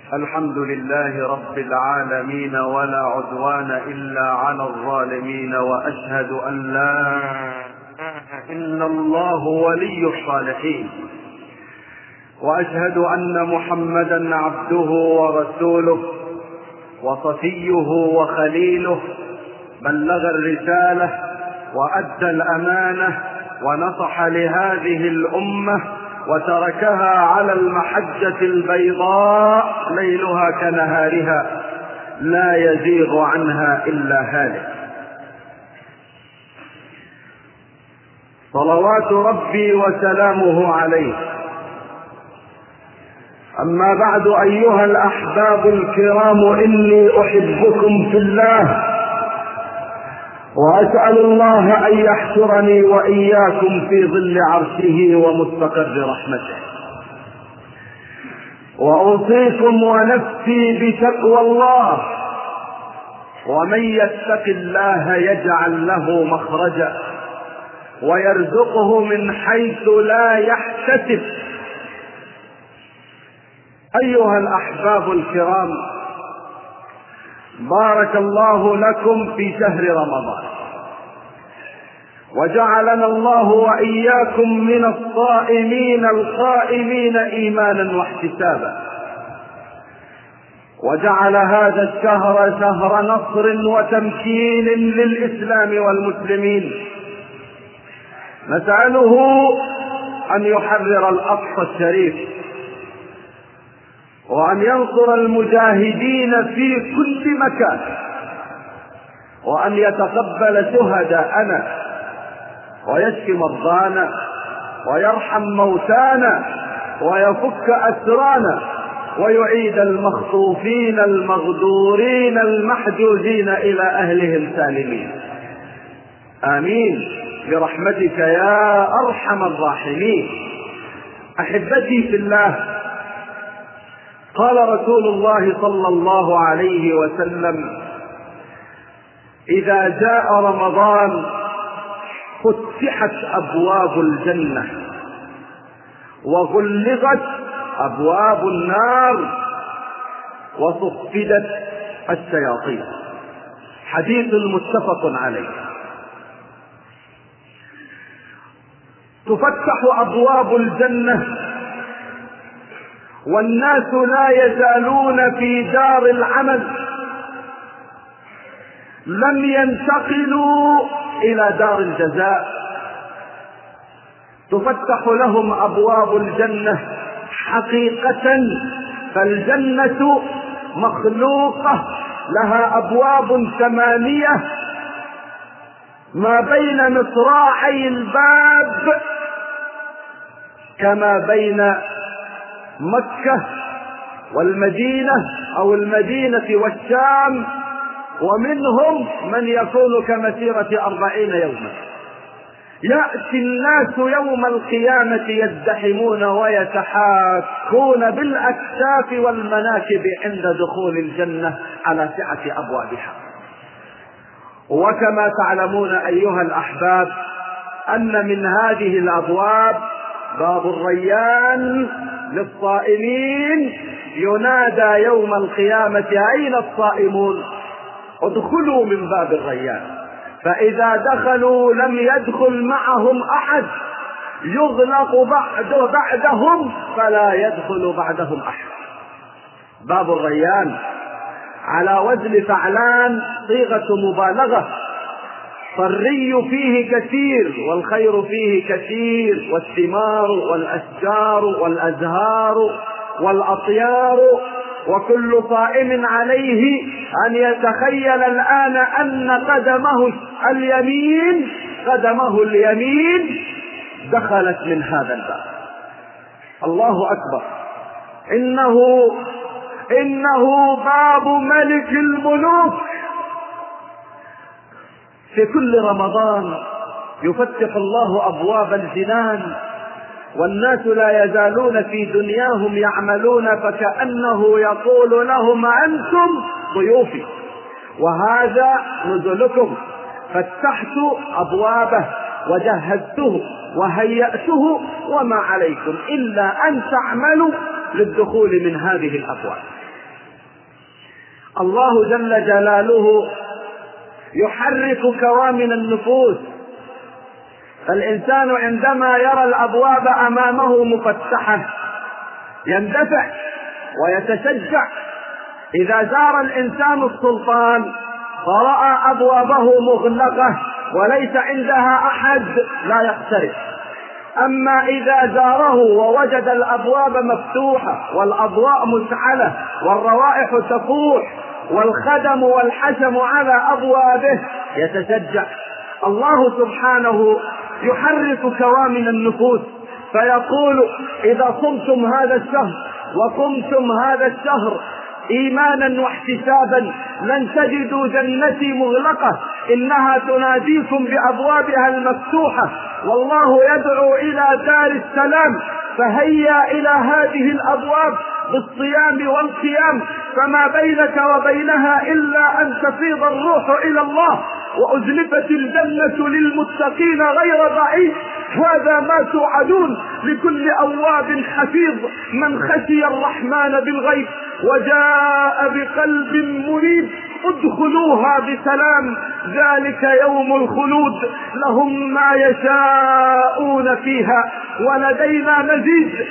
الحمد لله رب العالمين، ولا عدوان إلا على الظالمين، وأشهد أن لا إله إلا الله ولي الصالحين، وأشهد أن محمدا عبده ورسوله وصفيه وخليله، بلغ الرسالة وأدى الأمانة ونصح لهذه الأمة وتركها على المحجة البيضاء ليلها كنهارها لا يزيغ عنها إلا هالك. صلوات ربي وسلامه عليه. أما بعد، أيها الأحباب الكرام، إني أحبكم في الله، وأسأل الله أن يحشرني وإياكم في ظل عرشه ومستقر رحمته. وأوصيكم ونفسي بتقوى الله، ومن يتق الله يجعل له مخرجا ويرزقه من حيث لا يحتسب. أيها الأحباب الكرام، بارك الله لكم في شهر رمضان، وجعلنا الله وإياكم من الصائمين القائمين إيمانا واحتسابا، وجعل هذا الشهر شهر نصر وتمكين للإسلام والمسلمين. نسأله أن يحرر الأقصى الشريف، وأن ينصر المجاهدين في كل مكان، وأن يتقبل شهداءنا ويشفي مرضانا ويرحم موتانا ويفك أسرانا ويعيد المخطوفين المغدورين المحجوزين إلى أهلهم سالمين. آمين برحمتك يا أرحم الراحمين. أحبتي في الله، قال رسول الله صلى الله عليه وسلم: إذا جاء رمضان فتحت أبواب الجنة وغلقت أبواب النار وصفدت الشياطين. حديث متفق عليه. تفتح أبواب الجنة، والناس لا يزالون في دار العمل، لم ينتقلوا إلى دار الجزاء. تفتح لهم أبواب الجنة حقيقة، فالجنة مخلوقة لها أبواب 8 ما بين مصراعي الباب كما بين مكة والمدينة أو المدينة والشام، ومنهم من يكون كمسيرة 40 يوما. يأتي الناس يوم القيامة يزدحمون ويتحاكون بالأكتاف والمناكب عند دخول الجنة على سعة أبوابها. وكما تعلمون أيها الأحباب أن من هذه الأبواب باب الريان للصائمين، ينادى يوم القيامة: أين الصائمون؟ ادخلوا من باب الريان. فإذا دخلوا لم يدخل معهم أحد، يغلق بعدهم فلا يدخل بعدهم أحد. باب الريان على وزن فعلان، صيغة مبالغة. فالري فيه كثير، والخير فيه كثير، والثمار والأشجار والأزهار والأطيار، وكل صائم عليه أن يتخيل الآن أن قدمه اليمين دخلت من هذا الباب. الله أكبر. إنه باب ملك الملوك. في كل رمضان يفتح الله أبواب الجنان، والناس لا يزالون في دنياهم يعملون، فكأنه يقول لهم: أنتم ضيوفي وهذا نزلكم. فتحت أبوابه وجهزته وهيأته، وما عليكم إلا أن تعملوا للدخول من هذه الأبواب. الله جل جلاله يحرك كوامن النفوس، فالإنسان عندما يرى الأبواب أمامه مفتحة يندفع ويتشجع. إذا زار الإنسان السلطان فرأى أبوابه مغلقة وليس عندها أحد لا يقترب. أما إذا زاره ووجد الأبواب مفتوحة والأضواء مشعلة والروائح تفوح والخدم والحشم على أبوابه يتشجع. الله سبحانه يحرك كوامن النفوس فيقول: إذا صمتم هذا الشهر وقمتم هذا الشهر إيمانا واحتسابا لن تجدوا جنتي مغلقة، إنها تناديكم بأبوابها المفتوحة، والله يدعو إلى دار السلام، فهيا إلى هذه الأبواب بالصيام والقيام، فما بينك وبينها إلا أن تفيض الروح إلى الله، وأزلفت الجنة للمتقين غير بعيد. هذا ما توعدون لكل أواب حفيظ من خشي الرحمن بالغيب وجاء بقلب منيب. ادخلوها بسلام، ذلك يوم الخلود، لهم ما يشاءون فيها ولدينا مزيد.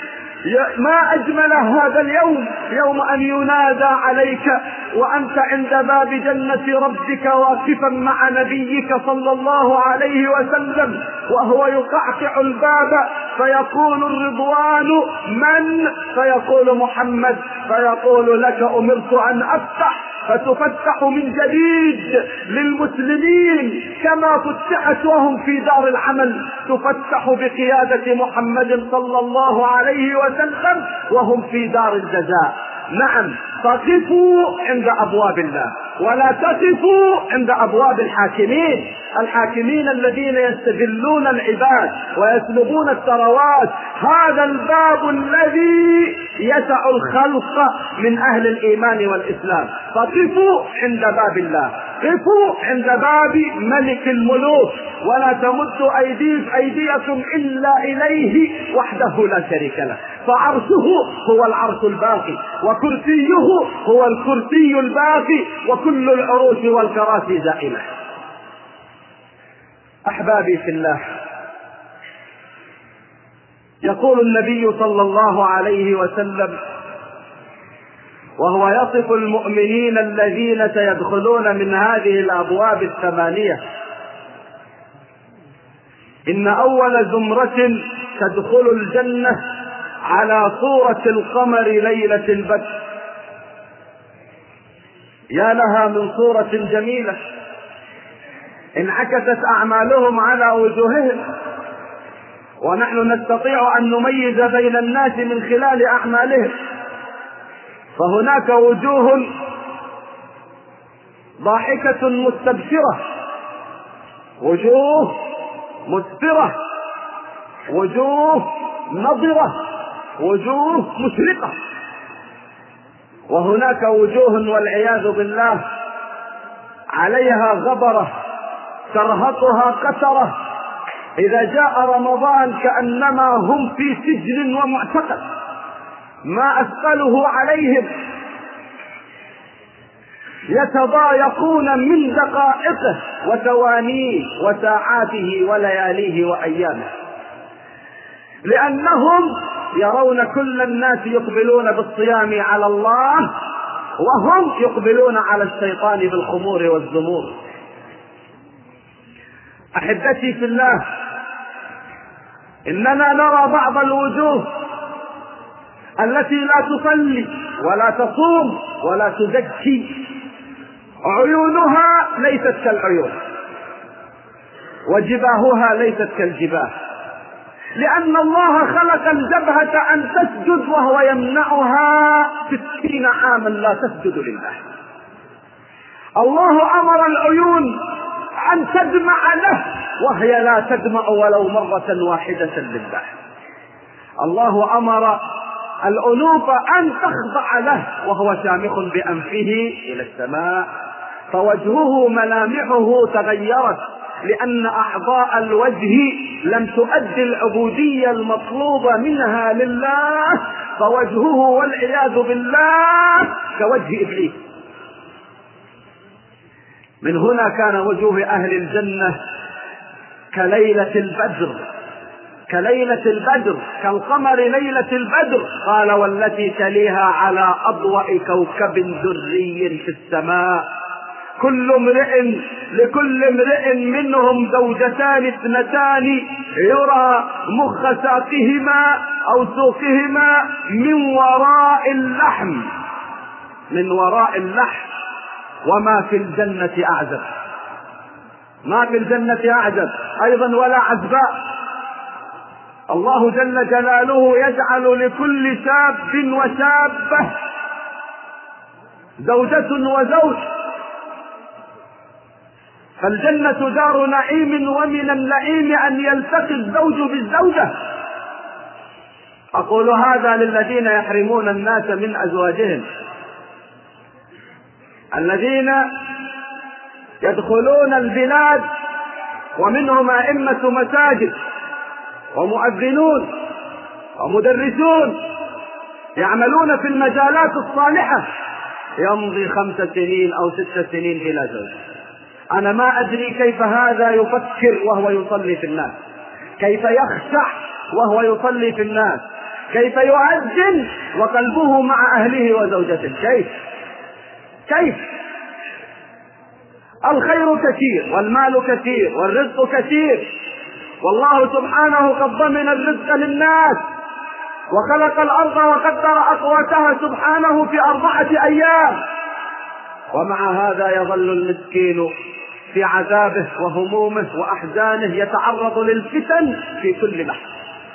ما أجمل هذا اليوم، يوم أن ينادى عليك وأنت عند باب جنة ربك واقفا مع نبيك صلى الله عليه وسلم، وهو يقعقع الباب فيقول الرضوان من؟ فيقول محمد، فيقول: لك أمرت أن أفتح، فتفتح من جديد للمسلمين كما فتحت وهم في دار العمل، تفتح بقيادة محمد صلى الله عليه وسلم وهم في دار الجزاء. نعم، فقفوا عند أبواب الله ولا تقفوا عند أبواب الحاكمين الذين يستذلون العباد ويسلبون الثروات. هذا الباب الذي يسع الخلق من أهل الإيمان والإسلام. فقفوا عند باب الله، قفوا عند باب ملك الملوك، ولا تمدوا أيديكم إلا إليه وحده لا شريك له، فعرشه هو العرش الباقي، وكرسيه هو الكرسي الباقي، وكل العروش والكراسي زائلة. أحبابي في الله، يقول النبي صلى الله عليه وسلم وهو يصف المؤمنين الذين سيدخلون من هذه الأبواب الثمانية: إن أول زمرة تدخل الجنة على صورة القمر ليلة البدر. يا لها من صورة جميلة انعكست أعمالهم على وجوههم، ونحن نستطيع أن نميز بين الناس من خلال أعمالهم. فهناك وجوه ضاحكة مستبشرة، وجوه مسفرة، وجوه نضرة، وجوه مشرقة. وهناك وجوه والعياذ بالله عليها غبرة ترهقها قترة، إذا جاء رمضان كأنما هم في سجن ومعتقل، ما أثقله عليهم، يتضايقون من دقائقه وثوانيه وساعاته ولياليه وأيامه، لأنهم يرون كل الناس يقبلون بالصيام على الله وهم يقبلون على الشيطان بالخمور والزمور. أحبتي في الله، إننا نرى بعض الوجوه التي لا تصلي ولا تصوم ولا تزكي، عيونها ليست كالعيون وجباهها ليست كالجباه، لأن الله خلق الجبهة أن تسجد وهو يمنعها 60 عاما لا تسجد لله. الله أمر العيون أن تدمع له وهي لا تدمع ولو مرة واحدة لله. الله أمر الأنوف أن تخضع له وهو شامخ بأنفه إلى السماء، فوجهه ملامحه تغيرت لأن أعضاء الوجه لم تؤدي العبودية المطلوبة منها لله، فوجهه والعياذ بالله كوجه إبليس. من هنا كان وجوه أهل الجنة كليلة البدر، كليلة البدر، كالقمر ليلة البدر. قال والتي تليها على أضواء كوكب دري في السماء، لكل امرئ منهم زوجتان اثنتان يرى مخ ساقهما أو سوقهما من وراء اللحم، من وراء اللحم. وما في الجنة أعزب، ما في الجنة أعزب أيضا ولا عزباء. الله جل جلاله يجعل لكل شاب وشابة زوجة وزوج، فالجنة دار نعيم، ومن النعيم أن يلتقي الزوج بالزوجة. أقول هذا للذين يحرمون الناس من أزواجهم، الذين يدخلون البلاد ومنهم أئمة مساجد ومؤذنون ومدرسون يعملون في المجالات الصالحة، يمضي 5 سنين أو 6 سنين بلا زوج. أنا ما أدري كيف هذا يفكر وهو يصلي في الناس، كيف يخشع وهو يصلي في الناس، كيف يؤذن وقلبه مع أهله وزوجته، كيف؟ الخير كثير والمال كثير والرزق كثير، والله سبحانه قد ضمن الرزق للناس وخلق الأرض وقدر أقواتها سبحانه في 4 أيام، ومع هذا يظل المسكين في عذابه وهمومه وأحزانه يتعرض للفتن في كل لحظة.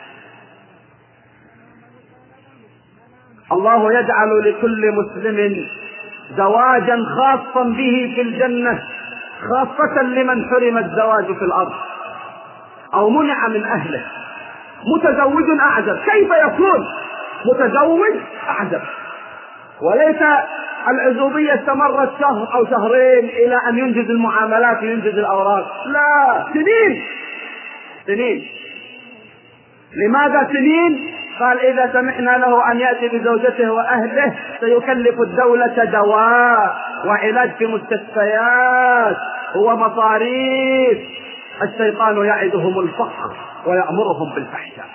الله يجعل لكل مسلم زواجا خاصا به في الجنة، خاصة لمن حرم الزواج في الأرض أو منع من أهله. متزوج أعزب، كيف يكون متزوج أعزب؟ وليس العزوبية استمرت شهر أو شهرين إلى أن ينجز المعاملات وينجز الأوراق، لا، سنين. لماذا سنين؟ قال إذا سمحنا له أن يأتي بزوجته وأهله سيكلف الدولة دواء وعلاج في مستشفيات ومصاريف. الشيطان يعدهم الفقر ويأمرهم بالفحشاء،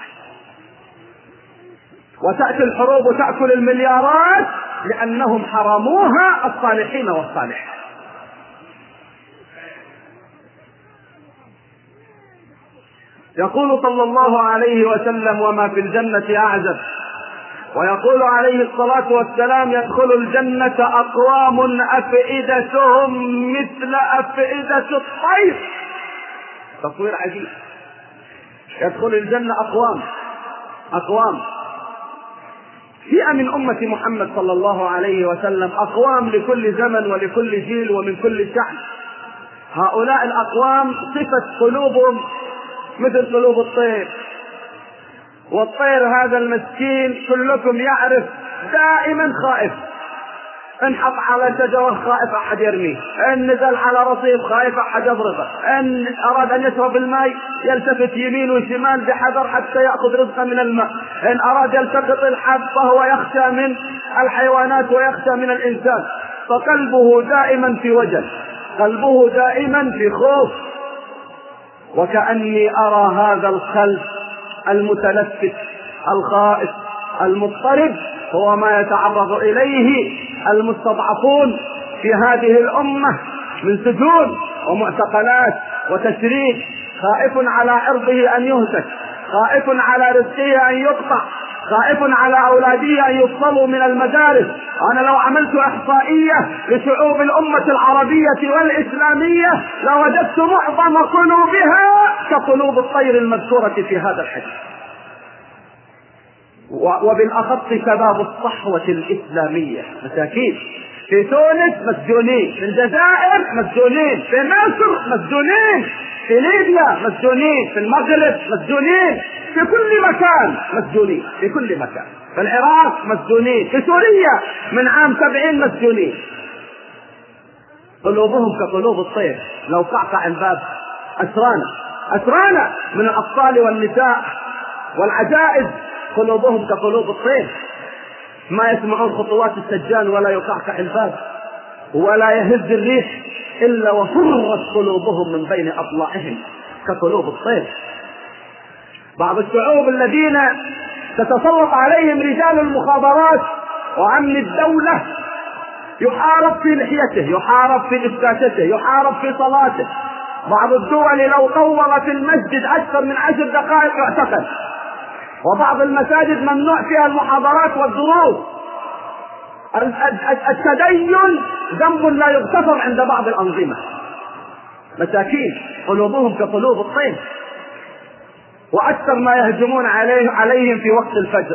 وتأتي الحروب وتأكل المليارات لأنهم حرموها الصالحين والصالحات. يقول صلى الله عليه وسلم وما في الجنة أعزب، ويقول عليه الصلاة والسلام يدخل الجنة أقوام أفئدتهم مثل أفئدة الطير. تصوير عجيب، يدخل الجنة أقوام فئة من أمة محمد صلى الله عليه وسلم، أقوام لكل زمن ولكل جيل ومن كل شعب. هؤلاء الأقوام صفة قلوبهم مثل قلوب الطير، والطير هذا المسكين كلكم يعرف دائما خائف، ان حط على شجرة خائف أحد يرميه، ان نزل على رصيف خائف أحد يضربه، ان أراد أن يشرب الماء يلتفت يمين وشمال بحذر حتى يأخذ رزقه من الماء، ان أراد يلتقط الحب فهو يخشى من الحيوانات ويخشى من الإنسان، فقلبه دائما في وجل، قلبه دائما في خوف. وكأني أرى هذا الخلق المتلفت الخائف المضطرب هو ما يتعرض إليه المستضعفون في هذه الأمة من سجون ومعتقلات وتشريد، خائف على عرضه أن يهتك، خائف على رزقه أن يقطع، خائف على أولاده أن يفصلوا من المدارس. أنا لو عملت إحصائية لشعوب الأمة العربية والإسلامية لوجدت معظم قلوبها كقلوب الطير المذكورة في هذا الحديث، وبالأخص شباب الصحوة الإسلامية مساكين. في تونس مسجونين، في الجزائر مسجونين، في مصر مسجونين، في ليبيا مسجونين، في المغرب مسجونين، في كل مكان مسجونين، في كل مكان، في العراق مسجونين، في سوريا من عام 70 مسجونين. قلوبهم كقلوب الطير، لو قعقع الباب أسرانا من الأطفال والنساء والعجائز، قلوبهم كقلوب الطير، ما يسمعون خطوات السجان ولا يقعقع الباب ولا يهز الريح إلا وفرت قلوبهم من بين أضلاعهم كقلوب الطير. بعض الشعوب الذين تتسلط عليهم رجال المخابرات وأمن الدولة يحارب في لحيته، يحارب في دشاشته، يحارب في صلاته. بعض الدول لو طورت المسجد أكثر من 10 دقائق يعتقل، وبعض المساجد ممنوع فيها المحاضرات والدروس. التدين ذنب لا يغتفر عند بعض الأنظمة. مساكين قلوبهم كقلوب الطين. وأكثر ما يهجمون عليهم في وقت الفجر،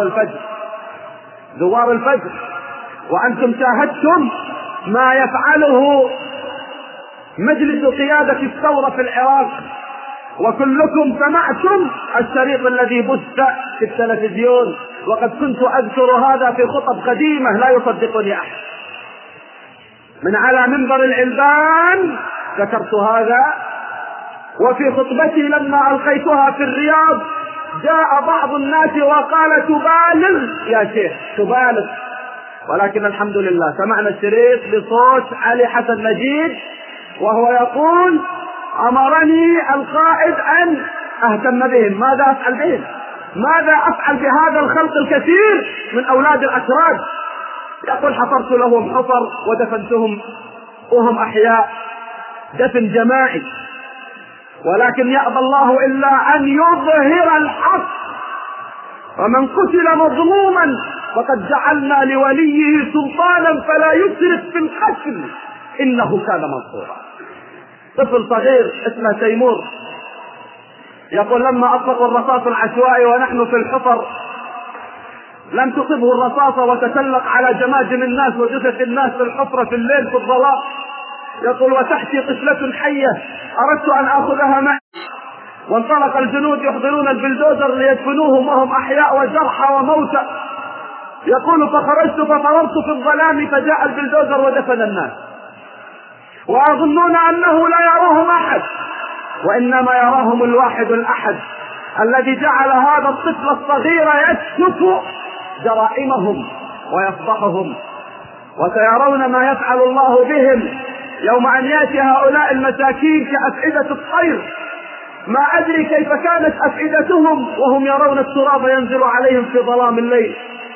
زوار الفجر. وأنتم شاهدتم ما يفعله مجلس قيادة الثورة في العراق، وكلكم سمعتم الشريط الذي بث في التلفزيون، وقد كنت أذكر هذا في خطب قديمة لا يصدقني أحد. من على منبر العلبان ذكرت هذا، وفي خطبتي لما ألقيتها في الرياض جاء بعض الناس وقال تبالغ يا شيخ تبالغ، ولكن الحمد لله سمعنا الشريط بصوت علي حسن مجيد وهو يقول أمرني القائد أن أهتم بهم. ماذا أفعل بهم؟ ماذا أفعل بهذا الخلق الكثير من أولاد الأشراد؟ يقول حفرت لهم حفر ودفنتهم وهم أحياء دفن جماعي، ولكن يأبى الله إلا أن يظهر الحق. ومن قتل مظلوما فقد جعلنا لوليه سلطانا فلا يسرف في القتل إنه كان منصورا. طفل صغير اسمه تيمور يقول لما أطلقوا الرصاص العشوائي ونحن في الحفر لم تصبه الرصاصة وتسلق على جماجم الناس وجثث الناس في الحفرة في الليل في الظلام. يقول وتحتي طفلة حية أردت أن آخذها معي، وانطلق الجنود يحضرون البلدوزر ليدفنوهم وهم أحياء وجرحى وموتى. يقول فخرجت ففررت في الظلام فجاء البلدوزر ودفن الناس، ويظنون أنه لا يراهم أحد، وإنما يراهم الواحد الأحد الذي جعل هذا الطفل الصغير يكشف جرائمهم ويفضحهم. وسيرون ما يفعل الله بهم يوم أن يأتي هؤلاء المساكين كأفئدة الطير. ما أدري كيف كانت أفئدتهم وهم يرون التراب ينزل عليهم في ظلام الليل،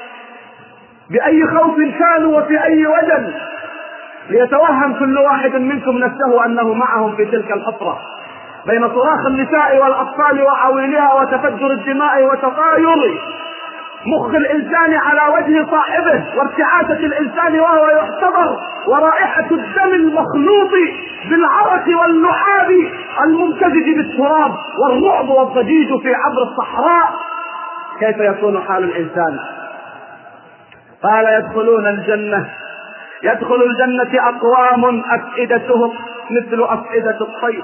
بأي خوف كانوا وفي أي وجل، ليتوهم كل واحد منكم نفسه أنه معهم في تلك الحفرة بين صراخ النساء والأطفال وعويلها وتفجر الدماء وتطاير مخ الإنسان على وجه صاحبه وارتعاشة الإنسان وهو يحتضر، ورائحة الدم المخلوط بالعرق واللعاب الممتزج بالتراب، والرعب والضجيج في عبر الصحراء. كيف يكون حال الإنسان؟ قال يدخل الجنة أقوام أفئدتهم مثل أفئدة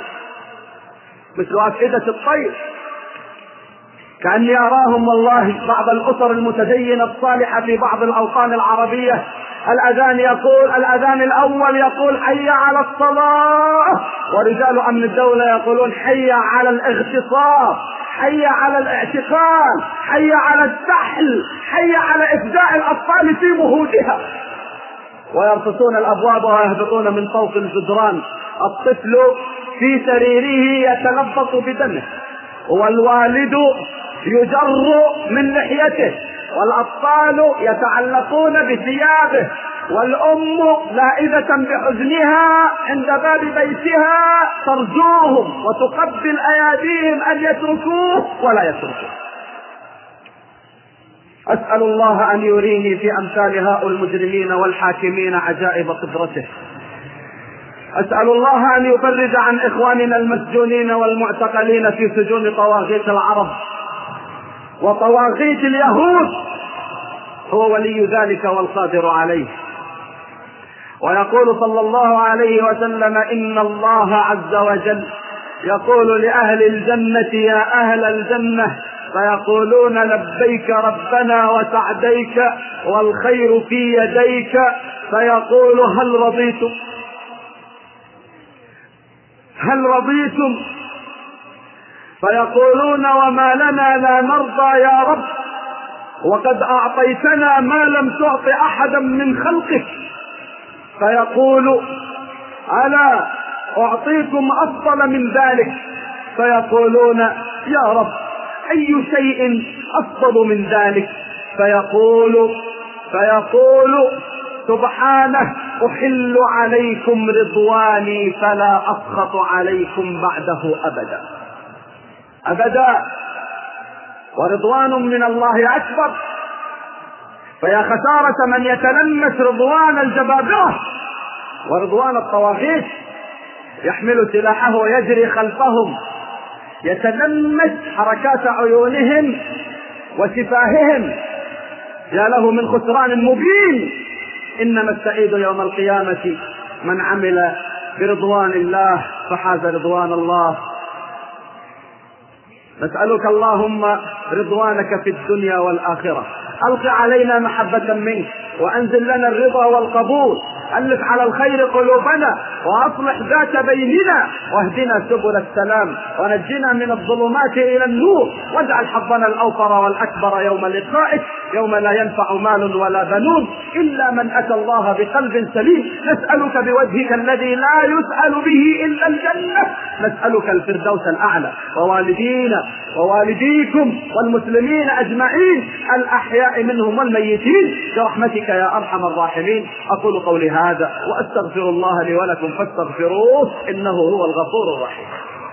الطير، كأني أراهم والله. بعض الأسر المتدينة الصالحة في بعض الأوطان العربية الأذان الأول يقول حي على الصلاة، ورجال أمن الدولة يقولون حي على الاغتصاب، حي على الاعتقال، حي على السحل، حي على إفداء الأطفال في مهودها، ويرقصون الأبواب ويهبطون من فوق الجدران. الطفل في سريره يتلبط بدمه، والوالد يجر من لحيته، والأطفال يتعلقون بثيابه، والأم لائذة بحزنها عند باب بيتها ترجوهم وتقبل أيديهم أن يتركوه ولا يتركوه. أسأل الله أن يريني في أمثال هؤلاء المجرمين والحاكمين عجائب قدرته. أسأل الله أن يفرج عن إخواننا المسجونين والمعتقلين في سجون طواغيت العرب وطواغيت اليهود، هو ولي ذلك والقادر عليه. ويقول صلى الله عليه وسلم إن الله عز وجل يقول لأهل الجنة يا أهل الجنة، فيقولون لبيك ربنا وسعديك والخير في يديك، فيقول هل رضيتم؟ فيقولون وما لنا لا نرضى يا رب، وقد أعطيتنا ما لم تعط أحدا من خلقك. فيقول ألا أعطيكم أفضل من ذلك؟ فيقولون يا رب أي شيء أفضل من ذلك؟ فيقول سبحانه أحل عليكم رضواني فلا أسخط عليكم بعده أبدا أبدا. ورضوان من الله أكبر. فيا خسارة من يتلمس رضوان الجبابرة ورضوان الطواغيت، يحمل سلاحه ويجري خلفهم، يتلمس حركات عيونهم وسفاههم. يا له من خسران مبين. إنما السعيد يوم القيامة من عمل برضوان الله فحاز رضوان الله. نسألك اللهم رضوانك في الدنيا والآخرة. ألق علينا محبة منك وأنزل لنا الرضا والقبول. ألف على الخير قلوبنا وأصلح ذات بيننا واهدنا سبل السلام ونجنا من الظلمات إلى النور، واجعل حظنا الأوفر والأكبر يوم لقائك، يوم لا ينفع مال ولا بنون إلا من أتى الله بقلب سليم. نسألك بوجهك الذي لا يسأل به إلا الجنة، نسألك الفردوس الأعلى. ووالدينا ووالديكم والمسلمين أجمعين الأحياء منهم والميتين برحمتك يا أرحم الراحمين. أقول قولي هذا وأستغفر الله لي ولكم فاستغفروه إنه هو الغفور الرحيم.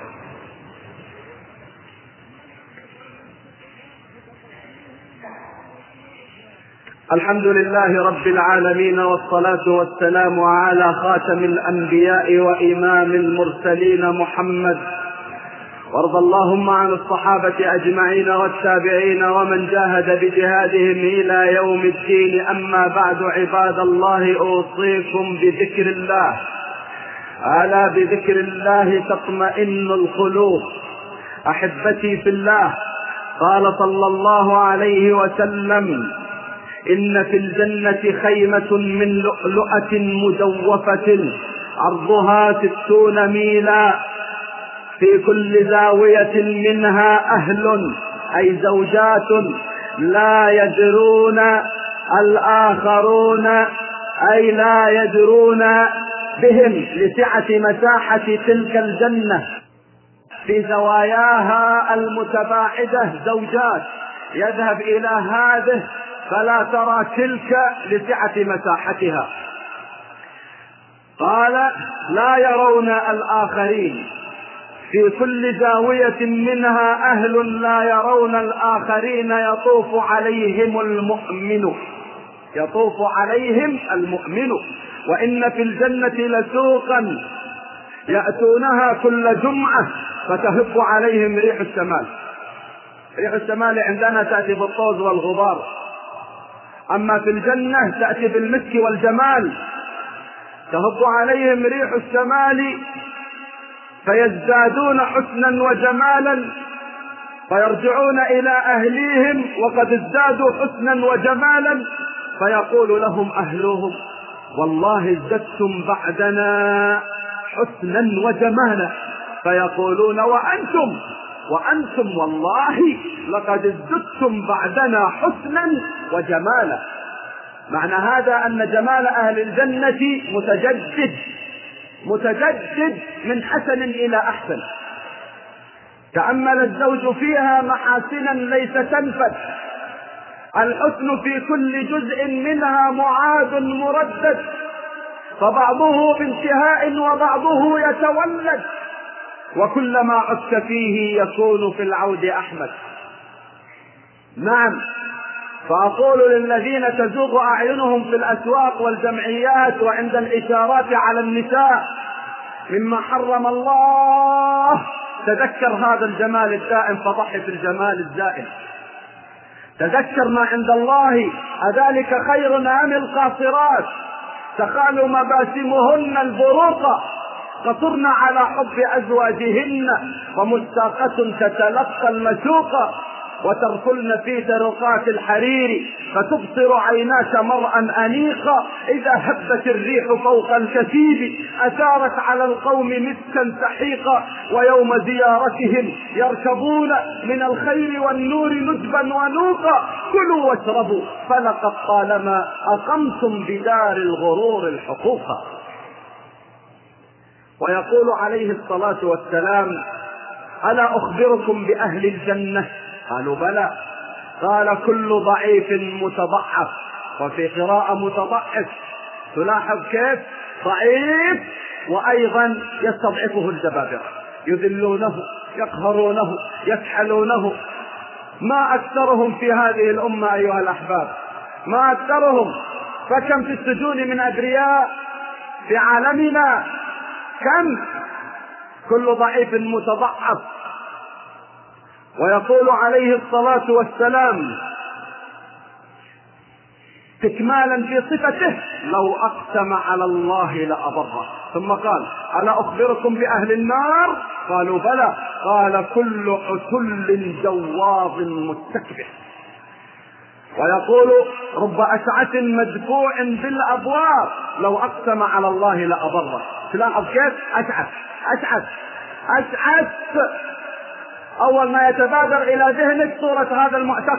الحمد لله رب العالمين، والصلاة والسلام على خاتم الأنبياء وإمام المرسلين محمد. وارض اللهم عن الصحابة أجمعين والتابعين ومن جاهد بجهادهم إلى يوم الدين. أما بعد عباد الله، أوصيكم بذكر الله. ألا بذكر الله تطمئن القلوب. أحبتي في الله، قال صلى الله عليه وسلم: إن في الجنة خيمة من لؤلؤة مجوفة عرضها 60 ميلا، في كل زاوية منها أهل أي زوجات لا يدرون الآخرون أي لا يدرون بهم لسعة مساحة تلك الجنة. في زواياها المتباعدة زوجات يذهب إلى هذه فلا ترى تلك لسعة مساحتها. قال: لا يرون الآخرين. في كل زاوية منها أهل لا يرون الآخرين يطوف عليهم المؤمن. وإن في الجنة لسوقا يأتونها كل جمعة فتهب عليهم ريح الشمال. ريح الشمال عندنا تأتي بالطوز والغبار، أما في الجنة تأتي بالمسك والجمال. تهب عليهم ريح الشمال فيزدادون حسنا وجمالا، فيرجعون إلى أهليهم وقد ازدادوا حسنا وجمالا، فيقول لهم أهلهم: والله ازددتم بعدنا حسنا وجمالا. فيقولون: وأنتم والله لقد ازددتم بعدنا حسنا وجمالا. معنى هذا أن جمال أهل الجنة متجدد من حسن إلى أحسن. تأمل الزوج فيها محاسنا ليس تنفد. الحسن في كل جزء منها معاد مردد، فبعضه بانتهاء وبعضه يتولد، وكلما عدت فيه يكون في العود أحمد. نعم، فأقول للذين تزوغ أعينهم في الأسواق والجمعيات وعند الإشارات على النساء مما حرم الله: تذكر هذا الجمال الدائم فضح في الجمال الزائل. تذكر ما عند الله، أذلك خير أم القاصرات تخال مباسمهن البروق، قصرن على حب أزواجهن ومشتاقة تتلقى المشوق، وتركلن في طرقات الحرير فتبصر عيناك مرءا أنيقا، إذا هبت الريح فوق الكثيب أثارت على القوم مسكا سحيقا، ويوم زيارتهم يركبون من الخير والنور نجبا ونوقا، كلوا واشربوا فلقد طالما أقمتم بدار الغرور الحقوقا. ويقول عليه الصلاة والسلام: ألا أخبركم بأهل الجنة؟ قالوا: بلى. قال: كل ضعيف متضعف، وفي قراءة متضعف. تلاحظ كيف ضعيف وأيضا يستضعفه الجبابرة، يذلونه، يقهرونه، يكحلونه. ما أكثرهم في هذه الأمة أيها الأحباب، ما أكثرهم. فكم في السجون من أبرياء في عالمنا، كم. كل ضعيف متضعف. ويقول عليه الصلاة والسلام استكمالا في صفته: لو أقسم على الله لأبره. ثم قال: ألا أخبركم بأهل النار؟ قالوا: بلى. قال: كل عتل جواظ مستكبر. ويقول: رب أشعث مدفوع بالأبواب، لو أقسم على الله لأبره. تلاحظ كيف أشعث أشعث أشعث. أول ما يتبادر إلى ذهنك صورة هذا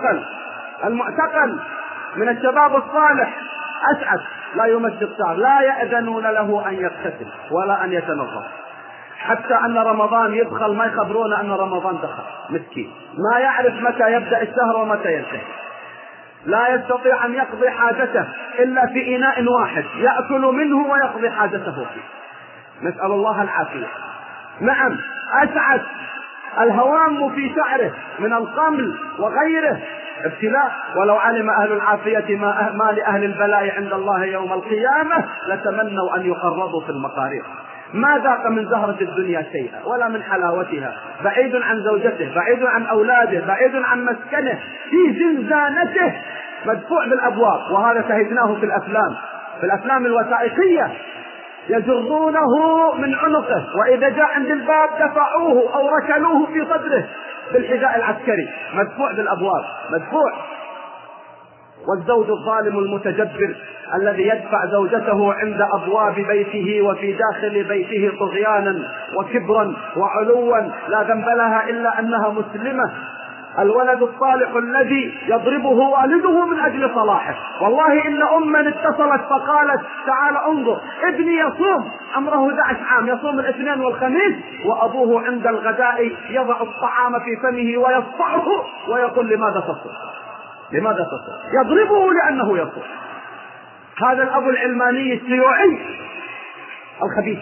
المعتقل من الشباب الصالح، أشعث لا يمد شعر، لا يأذنون له أن يغتسل ولا أن يتنظف، حتى أن رمضان يدخل ما يخبرون أن رمضان دخل. مسكين ما يعرف متى يبدأ الشهر ومتى ينتهي، لا يستطيع أن يقضي حاجته إلا في إناء واحد يأكل منه ويقضي حاجته فيه، نسأل الله العافية. نعم، أشعث، الهوام في شعره من القمل وغيره ابتلاء. ولو علم أهل العافية ما لأهل البلاء عند الله يوم القيامة لتمنوا أن يقرضوا في المقارير. ما ذاق من زهرة الدنيا شيئا ولا من حلاوتها، بعيد عن زوجته، بعيد عن أولاده، بعيد عن مسكنه، في زنزانته، مدفوع بالأبواب. وهذا شاهدناه في الأفلام الوثائقية، يجرونه من عنقه، وإذا جاء عند الباب دفعوه أو ركلوه في صدره بالحذاء العسكري، مدفوع بالأبواب، مدفوع. والزوج الظالم المتجبر الذي يدفع زوجته عند أبواب بيته وفي داخل بيته طغيانا وكبرا وعلوا، لا ذنب لها إلا أنها مسلمة. الولد الصالح الذي يضربه والده من أجل صلاحه. والله إن أما اتصلت فقالت: تعال انظر، ابني يصوم، عمره 11 عام، يصوم الاثنين والخميس، وأبوه عند الغداء يضع الطعام في فمه ويصفعه ويقول: لماذا تصوم؟ لماذا تصوم؟ يضربه لأنه يصوم. هذا الأب العلماني الشيوعي الخبيث.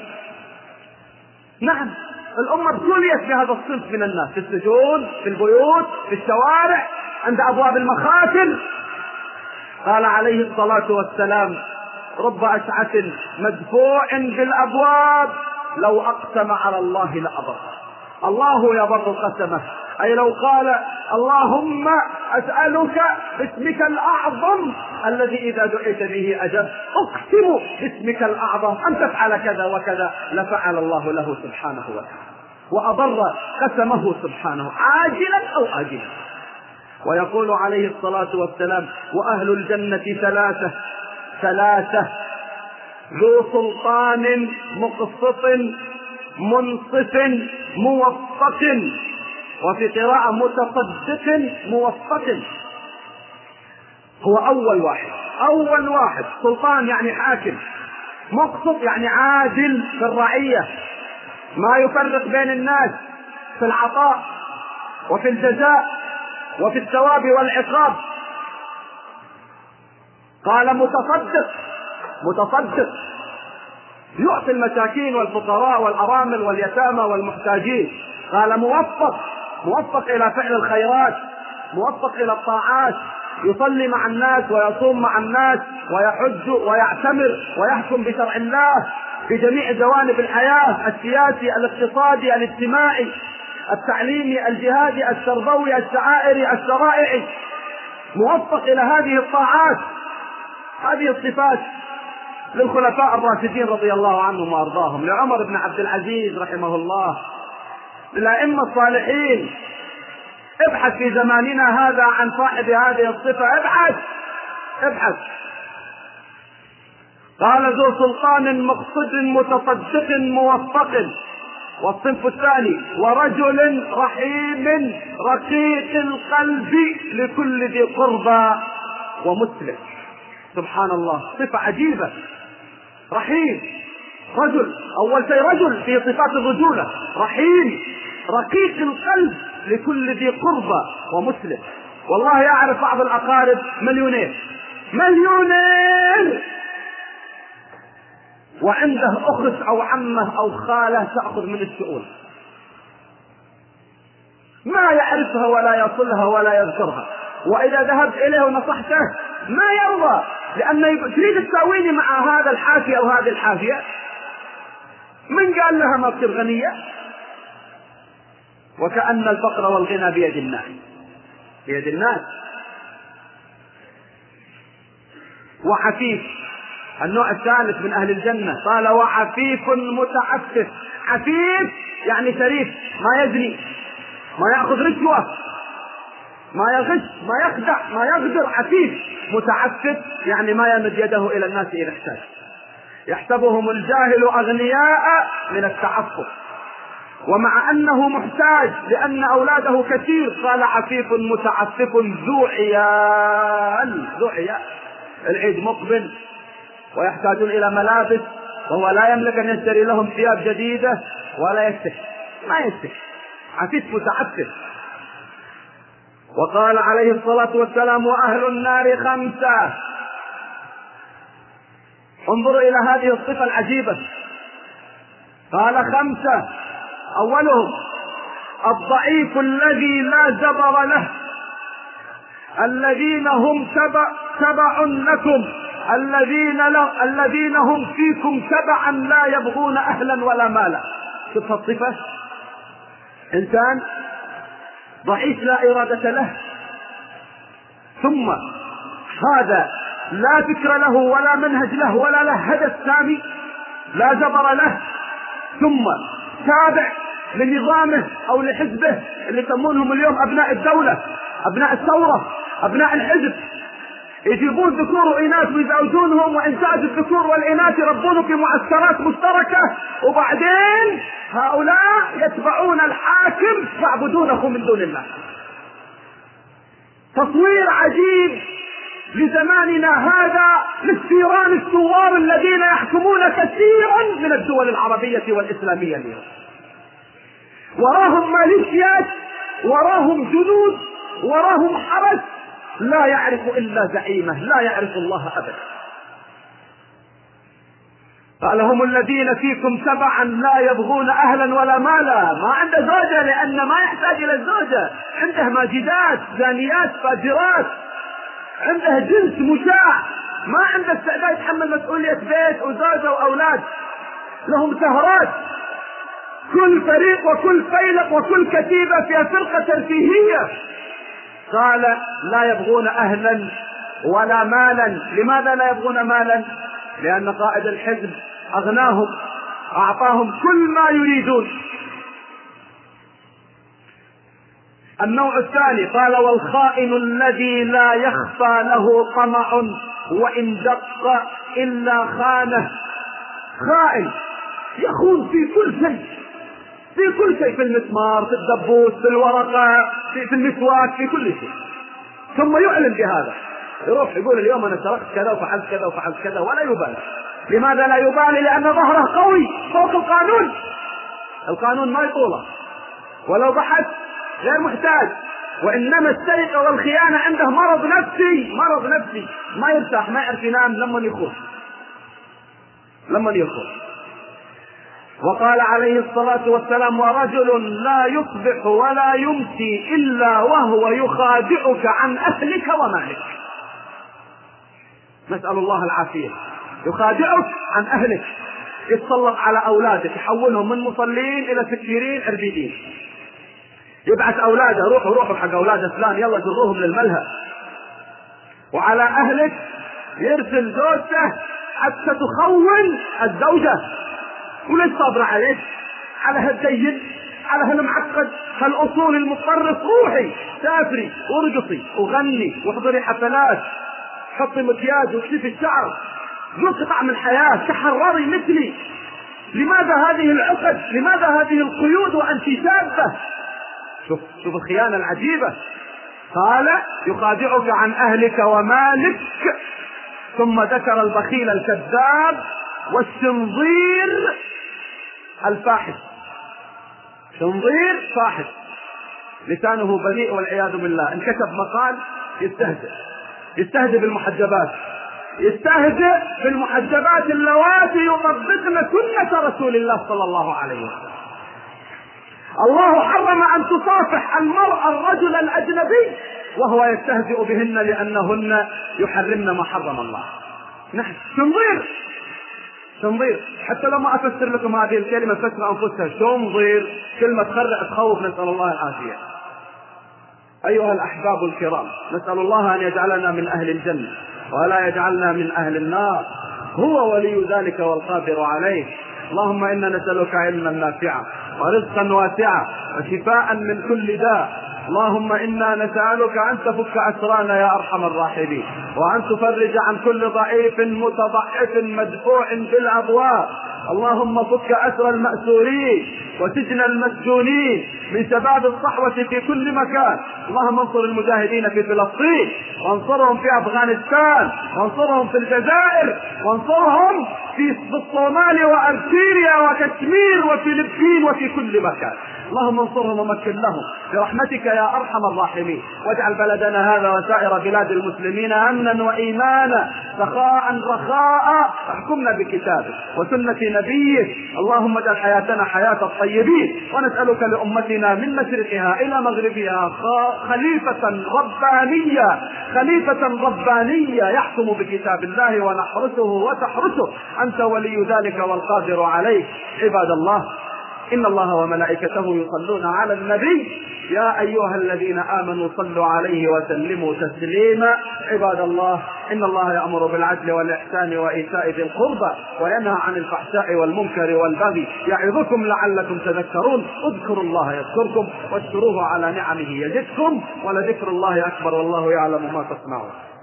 نعم، الأمة ابتليت في هذا الصنف من الناس، في السجون، في البيوت، في الشوارع، عند أبواب المخاتل. قال عليه الصلاة والسلام: رب أشعث مدفوع بالأبواب، لو أقسم على الله لأبره. الله يبر قسمه، أي لو قال: اللهم أسألك باسمك الأعظم الذي إذا دعيت به أجبت، أقسم باسمك الأعظم أن تفعل كذا وكذا، لفعل الله له سبحانه وتعالى، وأبر قسمه سبحانه عاجلا أو آجلا. ويقول عليه الصلاة والسلام: وأهل الجنة ثلاثة: ذو سلطان مقسط منصف موفق، وفي قراءة متصدق موفق. هو أول واحد. سلطان يعني حاكم، مقسط يعني عادل في الرعية، ما يفرق بين الناس في العطاء وفي الجزاء وفي الثواب والعقاب. قال متصدق، يعطي المساكين والفقراء والأرامل واليتامى والمحتاجين. قال موفق إلى فعل الخيرات، موفق إلى الطاعات، يصلي مع الناس ويصوم مع الناس ويحج ويعتمر ويحكم بشرع الله في جميع جوانب الحياة، السياسي، الاقتصادي، الاجتماعي، التعليمي، الجهادي، التربوي، الشعائري، الشرائعي، موفق إلى هذه الطاعات. هذه الصفات للخلفاء الراشدين رضي الله عنهم وأرضاهم، لعمر بن عبد العزيز رحمه الله، للأئمة الصالحين. ابحث في زماننا هذا عن صاحب هذه الصفة، ابحث. قال: ذو سلطان مقصد متصدق موفق. والصنف الثاني: ورجل رحيم رقيق القلب لكل ذي قربى ومسلم. سبحان الله، صفة عجيبة. رحيم رجل، أول شيء رجل في صفات الرجولة، رحيم رقيق القلب لكل ذي قربى ومسلم. والله يعرف بعض الأقارب مليونير وعنده أخت أو عمه أو خالة تأخذ من الشؤون، ما يعرفها ولا يصلها ولا يذكرها، وإذا ذهبت إليه ونصحته ما يرضى، لأنه تريد تساويني مع هذا الحافية أو هذه الحافية. من قال لها ما تصير غنية؟ وكأن الفقر والغنى بيد الناس. وعفيف، النوع الثالث من أهل الجنة، قال وعفيف متعفف. عفيف يعني شريف، ما يزني، ما يأخذ رشوة، ما يغش، ما يخدع، ما يغدر. عفيف. متعفف يعني ما يمد يده إلى الناس إذا احتاج. يحسبهم الجاهل أغنياء من التعفف، ومع أنه محتاج لأن أولاده كثير قال عفيف متعفف ذو عيال. العيد مقبل ويحتاجون إلى ملابس، وهو لا يملك أن يشتري لهم ثياب جديدة ولا ما يستحي. عفيف متعفف. وقال عليه الصلاة والسلام وأهل النار 5. انظروا إلى هذه الصفة العجيبة، قال 5. أولهم الضعيف الذي لا جبر له، الذين هم تبع لكم، الذين هم فيكم تبعا لا يبغون أهلا ولا مالا. شوف الصفة، إنسان ضعيف لا إرادة له، ثم هذا لا فكر له ولا منهج له ولا له هدف سامي، لا جبر له، ثم تابع لنظامه أو لحزبه اللي يسمونهم اليوم أبناء الدولة، أبناء الثورة، أبناء الحزب. يجيبون ذكور وإناث ويزوجونهم، وإنتاج الذكور والإناث يربون في معسكرات مشتركة، وبعدين هؤلاء يتبعون الحاكم يعبدونه من دون الله. تصوير عجيب لزماننا هذا للثيران الثوار الذين يحكمون كثيرا من الدول العربية والإسلامية اليوم. وراهم ميليشيات، وراهم جنود، وراهم حرس، لا يعرف إلا زعيمه، لا يعرف الله أبدا. قال هم الذين فيكم تبعا لا يبغون أهلا ولا مالا. ما عنده زوجة لأن ما يحتاج إلى الزوجة، عنده ماجدات زانيات فاجرات، عنده جنس مشاع، ما عنده استعداد يتحمل مسؤولية بيت وزوجة وأولاد. لهم سهرات، كل فريق وكل فيلق وكل كتيبة فيها فرقة ترفيهية. قال لا يبغون أهلا ولا مالا. لماذا لا يبغون مالا؟ لأن قائد الحزب أغناهم، أعطاهم كل ما يريدون. النوع الثاني قال والخائن الذي لا يخفى له طمع وإن دق إلا خانه. خائن يخون في كل شيء، في المسمار، في الدبوس، في الورقة، في المسواك، في كل شيء، ثم يعلن بهذا. يروح يقول اليوم أنا سرقت كذا وفعلت كذا وفعلت كذا ولا يبالي. لماذا لا يبالي؟ لأن ظهره قوي فوق القانون. القانون ما يطوله، ولو بحث غير محتاج. وإنما السرقة والخيانة عنده مرض نفسي، ما يرتاح، ما يعرف ينام لما يخرج. وقال عليه الصلاة والسلام ورجل لا يصبح ولا يمسي إلا وهو يخادعك عن أهلك ومالك. نسأل الله العافية. يخادعك عن أهلك، يتسلط على أولادك، يحولهم من مصلين إلى سكيرين عربيدين، يبعث أولاده روحوا حق أولاد فلان يلا جروهم للملهى. وعلى أهلك يرسل زوجته حتى تخون الزوجة. وليش صابر عليك؟ على هالدين، على هالمعقد، هالأصول المطرف. روحي سافري وارقصي وغني واحضري حفلات، حطي مكياج واكشفي الشعر، ذوقي طعم الحياة، تحرري مثلي. لماذا هذه العقد؟ لماذا هذه القيود وأنت شابة؟ شوف الخيانة العجيبة. قال يخادعك عن أهلك ومالك، ثم ذكر البخيل الكذاب والشنظير الفاحش. شنظير فاحش لسانه بريء والعياذ بالله، ان كتب مقال يستهزئ بالمحجبات، يستهزئ بالمحجبات اللواتي يطبقن سنة رسول الله صلى الله عليه وسلم. الله حرم ان تصافح المرأة الرجل الاجنبي وهو يستهزئ بهن لانهن يحرمن ما حرم الله. نحن شنظير حتى لما افسر لكم هذه الكلمة فسر انفسها. شنظير كلمة تخوف، نسأل الله العافية. ايها الاحباب الكرام، نسأل الله ان يجعلنا من اهل الجنة ولا يجعلنا من اهل النار، هو ولي ذلك والقادر عليه. اللهم انا نسألك علما نافعا ورزقا واسعا وشفاء من كل داء. اللهم انا نسألك ان تفك اسرانا يا ارحم الراحمين، وان تفرج عن كل ضعيف متضعف مدفوع بالابواب. اللهم فك اسر المأسورين وسجن المسجونين من شباب الصحوة في كل مكان. اللهم انصر المجاهدين في فلسطين، وانصرهم في افغانستان، وانصرهم في الجزائر، وانصرهم في الصومال وارسينيا وكشمير وفلبين وفي كل مكان. اللهم انصرهم ومكن لهم برحمتك يا ارحم الراحمين، واجعل بلدنا هذا وسائر بلاد المسلمين امنا وايمانا سخاء رخاء. احكمنا بكتابك وسنة نبيك. اللهم اجعل حياتنا حياة الطيبين، ونسألك لأمتنا من مشرقها إلى مغربها خليفة ربانية يحكم بكتاب الله ونحرسه وتحرسه. أنت ولي ذلك والقادر عليه. عباد الله، إن الله وملائكته يصلون على النبي يا أيها الذين آمنوا صلوا عليه وسلموا تسليما. عباد الله، إن الله يأمر بالعدل والإحسان وإيتاء ذي القربى وينهى عن الفحشاء والمنكر والبغي يعظكم لعلكم تذكرون. اذكروا الله يذكركم واشكروه على نعمه يزدكم، ولذكر الله أكبر والله يعلم ما تصنعون.